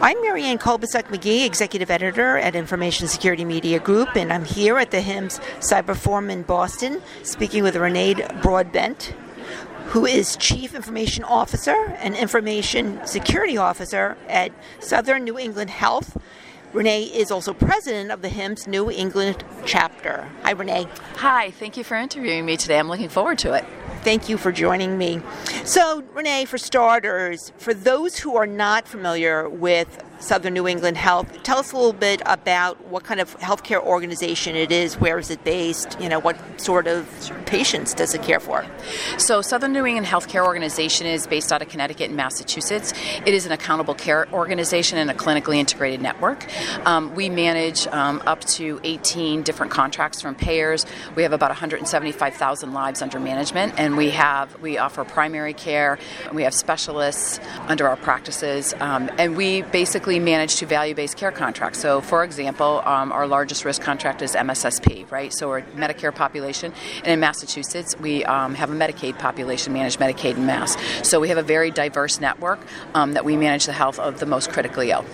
I'm Marianne Kolbasuk-McGee, Executive Editor at Information Security Media Group, and I'm here at the HIMSS Cyber Forum in Boston, speaking with Renee Broadbent, who is Chief Information Officer and Information Security Officer at Southern New England Health. Renee is also president of the HIMSS New England chapter. Hi, Renee. Hi, thank you for interviewing me today. I'm looking forward to it. Thank you for joining me. So, Renee, for starters, for those who are not familiar with Southern New England Health, tell us a little bit about what kind of healthcare organization it is, where is it based, what sort of patients does it care for? So Southern New England Healthcare Organization is based out of Connecticut and Massachusetts. It is an accountable care organization and a clinically integrated network. We manage up to 18 different contracts from payers. We have about 175,000 lives under management, and we offer primary care, and we have specialists under our practices, and we basically manage to value-based care contracts. So, for example, our largest risk contract is MSSP, right? So we're a Medicare population, and in Massachusetts, we have a Medicaid population, manage Medicaid and Mass. So we have a very diverse network that we manage the health of the most critically ill.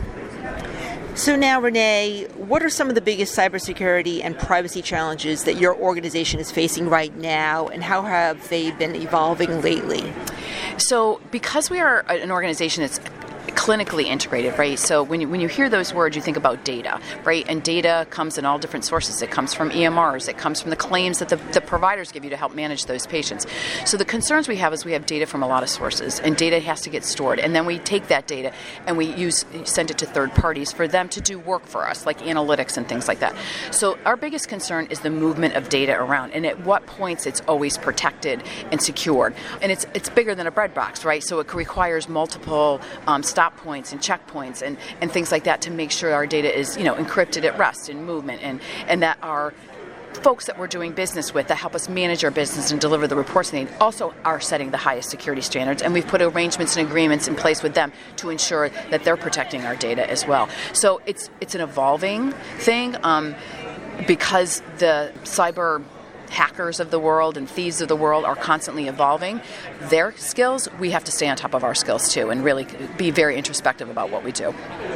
So now, Renee, what are some of the biggest cybersecurity and privacy challenges that your organization is facing right now, and how have they been evolving lately? So because we are an organization that's clinically integrated, right? So when you hear those words, you think about data, right? And data comes in all different sources. It comes from EMRs. It comes from the claims that the providers give you to help manage those patients. So the concerns we have is we have data from a lot of sources, and data has to get stored. And then we take that data and we send it to third parties for them to do work for us, like analytics and things like that. So our biggest concern is the movement of data around, and at what points it's always protected and secured. And it's bigger than a bread box, right? So it requires multiple stop points and checkpoints and things like that to make sure our data is encrypted at rest and movement, and that our folks that we're doing business with that help us manage our business and deliver the reports they need also are setting the highest security standards, and we've put arrangements and agreements in place with them to ensure that they're protecting our data as well. So it's an evolving thing because the cyber hackers of the world and thieves of the world are constantly evolving their skills. We have to stay on top of our skills too and really be very introspective about what we do.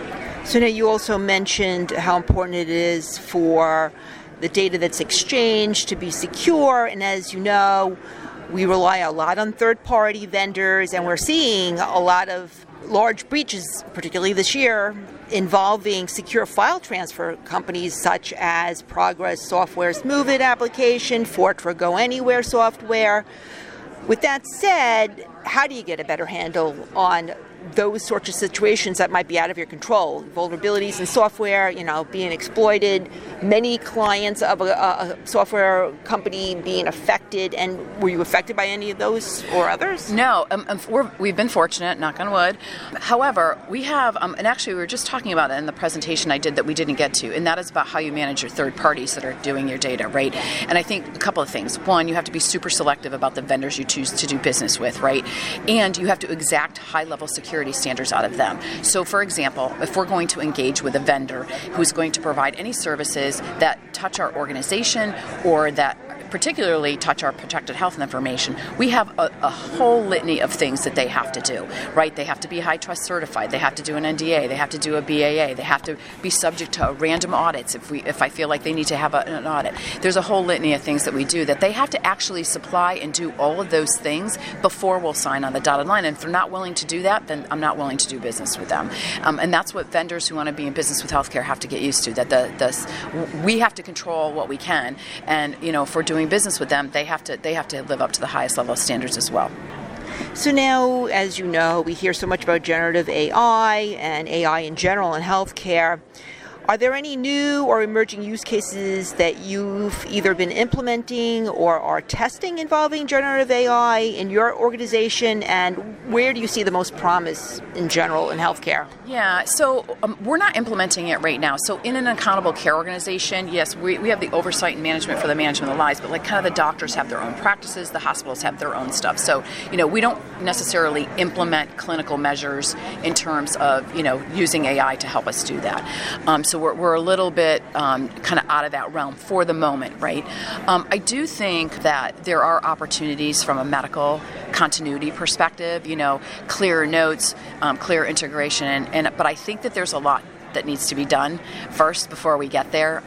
So now you also mentioned how important it is for the data that's exchanged to be secure, and as you know, we rely a lot on third-party vendors, and we're seeing a lot of large breaches, particularly this year, involving secure file transfer companies such as Progress Software's MOVEit application, Fortra Go Anywhere software. With that said, how do you get a better handle on those sorts of situations that might be out of your control? Vulnerabilities in software, being exploited, many clients of a software company being affected. And were you affected by any of those or others? No, we've been fortunate, knock on wood. However, we have, and actually we were just talking about it in the presentation I did that we didn't get to, and that is about how you manage your third parties that are doing your data, right? And I think a couple of things. One, you have to be super selective about the vendors you choose to do business with, right? And you have to exact high-level security standards out of them. So, for example, if we're going to engage with a vendor who's going to provide any services that touch our organization or that particularly touch our protected health information, we have a whole litany of things that they have to do, right? They have to be high trust certified. They have to do an NDA. They have to do a BAA. They have to be subject to random audits if I feel like they need to have an audit. There's a whole litany of things that we do that they have to actually supply and do all of those things before we'll sign on the dotted line. And if they're not willing to do that, then I'm not willing to do business with them. And that's what vendors who want to be in business with healthcare have to get used to, that we have to control what we can. And, if we're doing business with them, they have to live up to the highest level of standards as well. So now, as you know, we hear so much about generative AI and AI in general in healthcare. Are there any new or emerging use cases that you've either been implementing or are testing involving generative AI in your organization, and where do you see the most promise in general in healthcare? Yeah, so we're not implementing it right now. So in an accountable care organization, yes, we have the oversight and management for the management of the lives, but like kind of the doctors have their own practices, the hospitals have their own stuff. So, we don't necessarily implement clinical measures in terms of, using AI to help us do that. So we're a little bit kind of out of that realm for the moment, right? I do think that there are opportunities from a medical continuity perspective, clearer notes, clear integration, but I think that there's a lot that needs to be done first before we get there.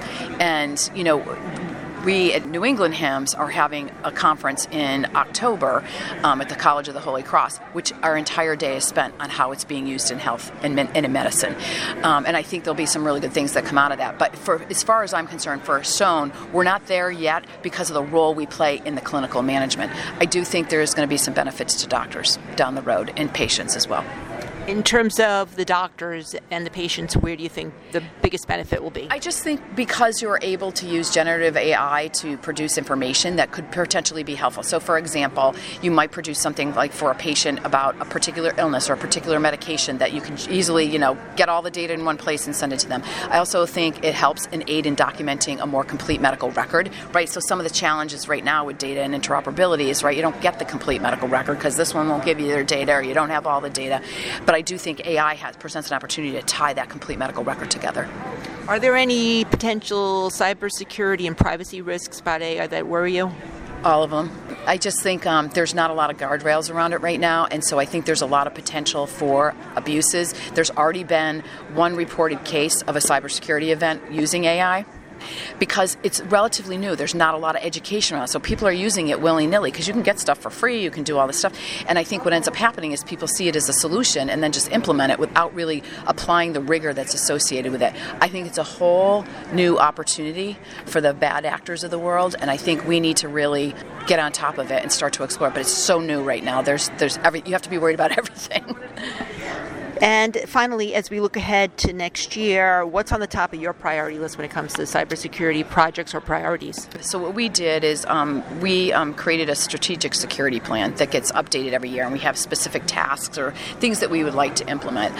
We at New England HIMSS are having a conference in October at the College of the Holy Cross, which our entire day is spent on how it's being used in health and in medicine. And I think there'll be some really good things that come out of that. But as far as I'm concerned, for Sohn, we're not there yet because of the role we play in the clinical management. I do think there's going to be some benefits to doctors down the road and patients as well. In terms of the doctors and the patients, where do you think the biggest benefit will be? I just think because you're able to use generative AI to produce information that could potentially be helpful. So, for example, you might produce something like for a patient about a particular illness or a particular medication that you can easily, get all the data in one place and send it to them. I also think it helps and aid in documenting a more complete medical record, right? So some of the challenges right now with data and interoperability is, right, you don't get the complete medical record because this one won't give you their data or you don't have all the data. But I do think AI presents an opportunity to tie that complete medical record together. Are there any potential cybersecurity and privacy risks about AI that worry you? All of them. I just think there's not a lot of guardrails around it right now, and so I think there's a lot of potential for abuses. There's already been one reported case of a cybersecurity event using AI. Because it's relatively new. There's not a lot of education around it. So people are using it willy-nilly because you can get stuff for free, you can do all this stuff. And I think what ends up happening is people see it as a solution and then just implement it without really applying the rigor that's associated with it. I think it's a whole new opportunity for the bad actors of the world, and I think we need to really get on top of it and start to explore it. But it's so new right now. You have to be worried about everything. And finally, as we look ahead to next year, what's on the top of your priority list when it comes to cybersecurity projects or priorities? So what we did is we created a strategic security plan that gets updated every year, and we have specific tasks or things that we would like to implement.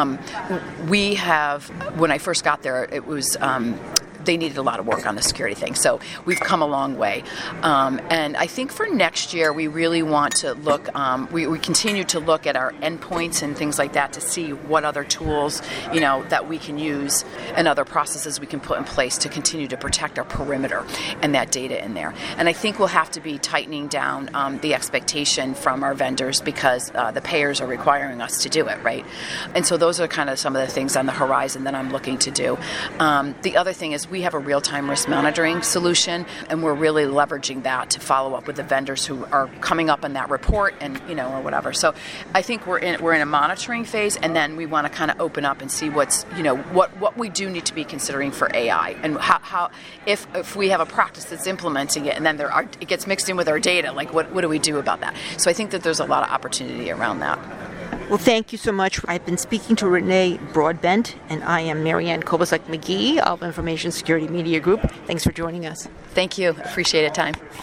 When I first got there, it was they needed a lot of work on the security thing. So we've come a long way. And I think for next year, we really want to look, we continue to look at our endpoints and things like that to see what other tools, that we can use and other processes we can put in place to continue to protect our perimeter and that data in there. And I think we'll have to be tightening down the expectation from our vendors because the payers are requiring us to do it, right? And so those are kind of some of the things on the horizon that I'm looking to do. The other thing is we have a real-time risk monitoring solution, and we're really leveraging that to follow up with the vendors who are coming up on that report and, or whatever. So I think we're in a monitoring phase, and then we want to kind of open up and see what's, what we do need to be considering for AI and how if we have a practice that's implementing it and then it gets mixed in with our data, like what do we do about that? So I think that there's a lot of opportunity around that. Well, thank you so much. I've been speaking to Renee Broadbent, and I am Marianne Kolbasuk-McGee of Information Security Media Group. Thanks for joining us. Thank you. Appreciate it. Time.